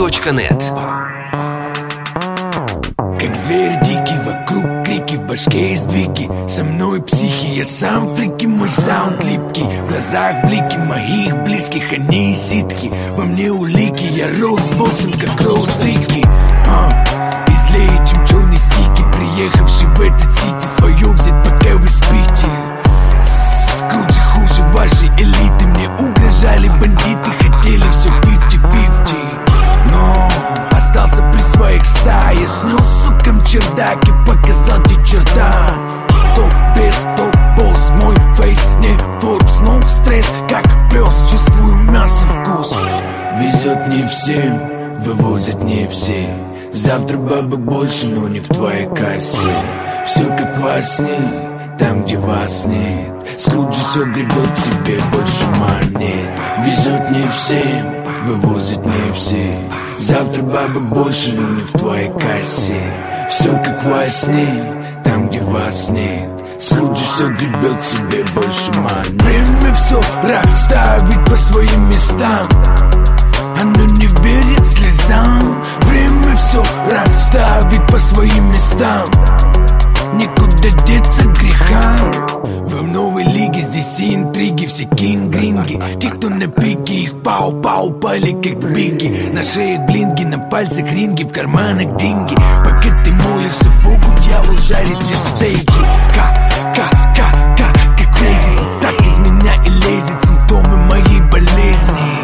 Беруни.нет. Как зверь дикий, вокруг крики, в башке сдвиги. Со мной психи, я сам фрики, мой саунд липкий. В глазах блики моих близких, они ситки. Во мне улики, я рос боссом, как рост-ритки. И злее, чем черные стики. Приехавший в этот сити, свое взять, пока вы спите. Круче, хуже вашей элиты. Мне угрожали бандиты, хотели все 50-50. Но остался при своих стае. Снес сукам чердак и показал тебе черта. То без, то босс, мой фейс не Forbes, но стресс, как пес, чувствую мясо вкус. Везет не всем, вывозят не все. Завтра бабок больше, но не в твоей кассе. Все как во сне, там где вас нет. Скруджи все гребет себе больше монет. Везет не всем, вывозят не все. Завтра бабок больше, но не в твоей кассе. Все как во сне, там где вас нет. Скруджи все гребет себе больше монет. Время все расставить по своим местам. Оно не верит слезам. Время все расставить по своим местам. Никуда деться грехам. Вы в новой лиге, здесь и интриги. Все кинг-гринги, те, кто на пике. Их пау-пау пали, как биги. На шее блинги, на пальцах ринги. В карманах деньги. Пока ты молишься Богу, дьявол жарит мне стейки. Как крейзи. Ты так из меня и лезет. Симптомы моей болезни.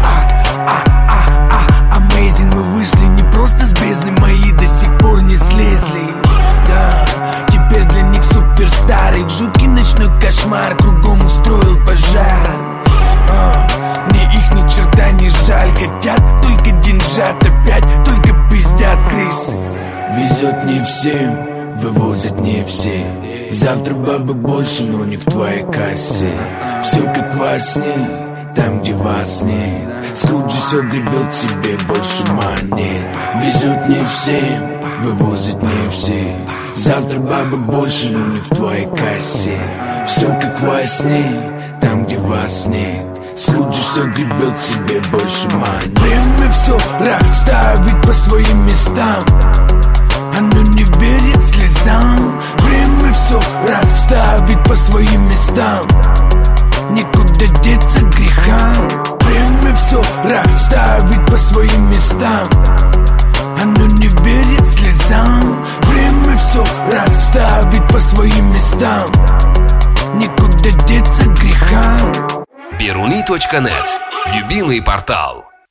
Amazing, мы вышли не просто с бездны. Мои до сих пор не слезли. Да, теперь для них суперстар. Их жуткий ночной кошмар кругом устроил пожар. Мне их ни черта не жаль. Хотят только деньжат, опять только пиздят крысы. Везет не всем, вывозят не все. Завтра бабок больше, но не в твоей кассе. Все как во сне, там где вас нет. Скруджи все гребет себе больше монет. Везет не всем, вывозят не все. Завтра бабок больше, но не в твоей кассе. Все как во сне, там где вас нет. Скруджи все гребет себе больше монет. Время все расставить по своим местам. Оно не верит слезам. Время все расставить по своим местам. Никуда деться грехам. Время все расставить по своим местам. Оно не верит слезам. Время все расставить по своим местам. Никуда деться грехам. Беруни.нет. Любимый портал.